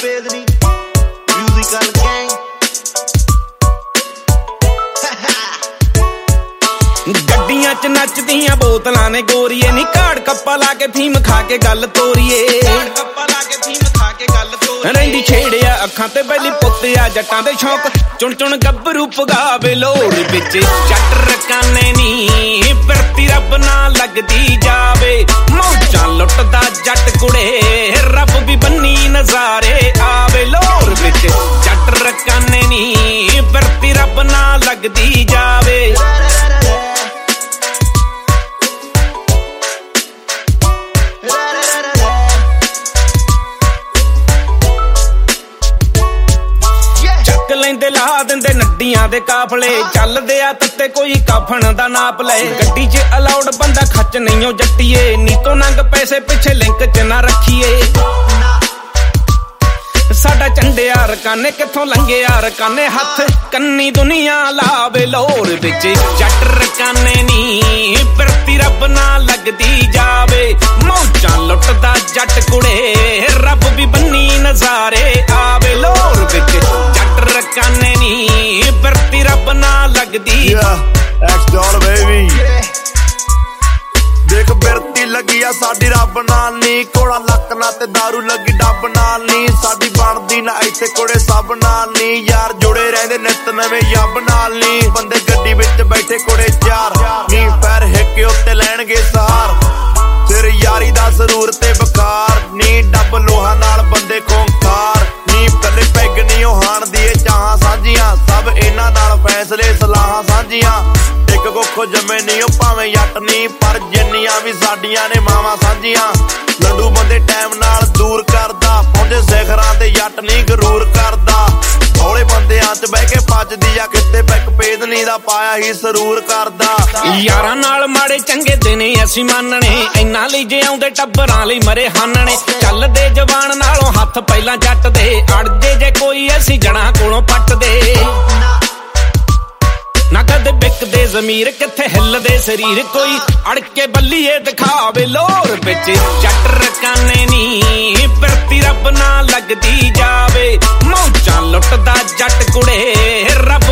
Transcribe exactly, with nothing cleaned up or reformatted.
ਭੇਦ ਨਹੀਂ musical gang ਗੱਡੀਆਂ ਚ ਨੱਚਦੀਆਂ ਬੋਤਲਾਂ ਨੇ ਗੋਰੀਏ ਨੀ ਘਾੜ ਕੱਪਾ ਲਾ ਕੇ ਫੀਮ ਖਾ ਕੇ ਗੱਲ ਤੋਰੀਏ ਘਾੜ ਕੱਪਾ ਲਾ ਕੇ ਫੀਮ ਖਾ ਕੇ ਗੱਲ ਤੋਰੀਏ ਰਹਿੰਦੀ ਛੇੜਿਆ ਅੱਖਾਂ ਤੇ ਬੈਲੀ ਪੁੱਤਿਆ ਜੱਟਾਂ ਦੇ ਸ਼ੌਕ ਚੁਣ ਚੁਣ ਗੱਭਰੂ ਪਗਾਵੇ ਲੋੜ ਵਿੱਚ ਜੱਟ ਰਕਾਨੇ ਨੀ ਪ੍ਰਤੀ ਰੱਬ ਨਾ ਲੱਗਦੀ ਜਾਵੇ ਮੌਜਾਂ ਲੁੱਟਦਾ ਜੱਟ ਕੁੜੇ ਰੱਬ ਵੀ ਬੰਨੀ ਨਜ਼ਾਰੇ ਆਵੇ ਲੋੜ ਵਿੱਚ ਜੱਟ ਰਕਾਨੇ ਨੀ ਪ੍ਰਤੀ ਰੱਬ ਨਾ ਲੱਗਦੀ ਜਾਵੇ ਲੈਂਦੇ ਲਾ ਦਿੰਦੇ ਨੱਡੀਆਂ ਦੇ ਕਾਫਲੇ ਚੱਲਦੇ ਆ ਤੱਤੇ ਕੋਈ ਕਾਫਣ ਦਾ ਨਾਪ ਲੈ ਗੱਡੀ 'ਚ ਅਲਾਉਡ ਬੰਦਾ ਖੱਚ ਨਹੀਂਓ ਜੱਟੀਏ ਨੀਤੋਂ ਨੰਗ ਪੈਸੇ ਪਿੱਛੇ ਲਿੰਕ 'ਚ ਨਾ ਰੱਖੀਏ ਸਾਡਾ ਝੰਡਿਆ ਰਕਾਨੇ ਕਿੱਥੋਂ ਲੰਘਿਆ ਰਕਾਨੇ ਹੱਥ ਕੰਨੀ ਦੁਨੀਆ ਲਾਵੇ ਲੋਰ ਵਿੱਚ ਜੱਟ ਰਕਾਨੇ ਨੀ ਪ੍ਰਤੀ ਰੱਬ ਨਾ ਲੱਗਦੀ ਜਾਵੇ ਮੌਜਾਂ ਲੁੱਟਦਾ ਜੱਟ ਕੁੜੇ ਰੱਬ ਵੀ ਬੰਨੀ ਨਜ਼ਾਰੇ ਆਵੇ ਲੋਰ ਵਿੱਚ ਜੱਟ ਰਕਾਨੇ ਨੀ ਪ੍ਰਤੀ ਰੱਬ ਨਾ ਲੱਗਦੀ ਐਕਸ ਡਾਲ ਬੇਬੀ ਦੇਖ ਬਿਰਤੀ ਲੱਗੀ ਆ ਸਾਡੀ ਰੱਬ ਨਾਲ ਨੀ ਕੋੜਾ ਲੱਕ ਨਾ ਤੇ ਦਾਰੂ ਲੱਗੀ ਡੱਬ ਨਾਲ ਨੀ ਸਾਡੀ ਬਣਦੀ ਨਾ ਇੱਥੇ ਕੋੜੇ ਸਭ ਨਾਲ ਨੀ ਯਾਰ ਜੁੜੇ ਰਹਿੰਦੇ ਨਿੱਤ ਨਵੇਂ ਯੱਬ ਨਾਲ ਨੀ ਬੰਦੇ ਗੱਡੀ ਵਿੱਚ ਬੈਠੇ ਕੋੜੇ ਚਾਰ ਨੀ ਪੈਰ ਹਿੱਕੇ ਉੱਤੇ ਲੈਣਗੇ ਸਹਾਰ ਸਿਰ ਯਾਰੀ ਦਾ ਜ਼ਰੂਰ ਤੇ ਬਕਾਰ ਨੀ ਡੱਬ ਲੋਹਾ ਨਾਲ ਬੰਦੇ ਖੋਂਖਾਰ ਨੀ ਕੱਲੇ ਪੈਗ ਨੀ ਉਹ ਹਾਣ ਦੀ ਇਹ ਚਾਹਾਂ ਸਾਂਝੀਆਂ ਸਭ ਇਹਨਾਂ ਨਾਲ ਫੈਸਲੇ ਸਲਾਹਾਂ ਸਾਂਝੀਆਂ ਇੱਕ ਕੋਖੋ ਜੰਮੇ ਨੀ ਉਹ ਭਾਵੇਂ ਜੱਟ ਨੀ ਪਰ ਜਿੰਨੀਆਂ ਵੀ ਸਾਡੀਆਂ ਨੇ ਮਾਵਾਂ ਸਾਂਝੀਆਂ ਲੰਡੂ ਬੰਦੇ ਟਾਈਮ ਨਾਲ ਦੂਰ ਕਰਦਾ ਪਹੁੰਚੇ ਸਿਖਰਾਂ ਤੇ ਜੱਟ ਨੀ ਗਰੂਰ ਕਰਦਾ ਹੌਲੇ ਬੰਦਿਆਂ 'ਚ ਬਹਿ ਕੇ ਪੱਜਦੀ ਆ ਕਿਤੇ ਬੈਕ ਪੇਦਨੀ ਦਾ ਪਾਇਆ ਹੀ ਸਰੂਰ ਕਰਦਾ ਯਾਰਾਂ ਨਾਲ ਮਾੜੇ ਚੰਗੇ ਦਿਨ ਅਸੀਂ ਮੰਨਣੇ ਇੰਨਾ ਲਈ ਜੇ ਆਉਂਦੇ ਟੱਬਰਾਂ ਲਈ ਮਰੇ ਹਾਨਣੇ ਚੱਲਦੇ ਜਵਾਨ ਨਾਲੋਂ ਹੱਥ ਪਹਿਲਾਂ ਜੱਟ ਦੇ ਅੜਦੇ ਜੇ ਕੋਈ ਅਸੀਂ ਜਣਾ ਕੋਲੋਂ ਪੱਟਦੇ ਨਾ ਕਦੇ ਬਿਕਦੇ ਜ਼ਮੀਰ ਕਿੱਥੇ ਹਿੱਲਦੇ ਸਰੀਰ ਕੋਈ ਅੜ ਕੇ ਬੱਲੀਏ ਦਿਖਾਵੇ ਲੋਰ ਵਿੱਚ ਜੱਟ ਰਕਾਨੇ ਨੀ ਪ੍ਰਤੀ ਰੱਬ ਨਾ ਲੱਗਦੀ ਜਾਵੇ ਮੌਜਾਂ ਲੁੱਟਦਾ ਜੱਟ ਕੁੜੇ ਰੱਬ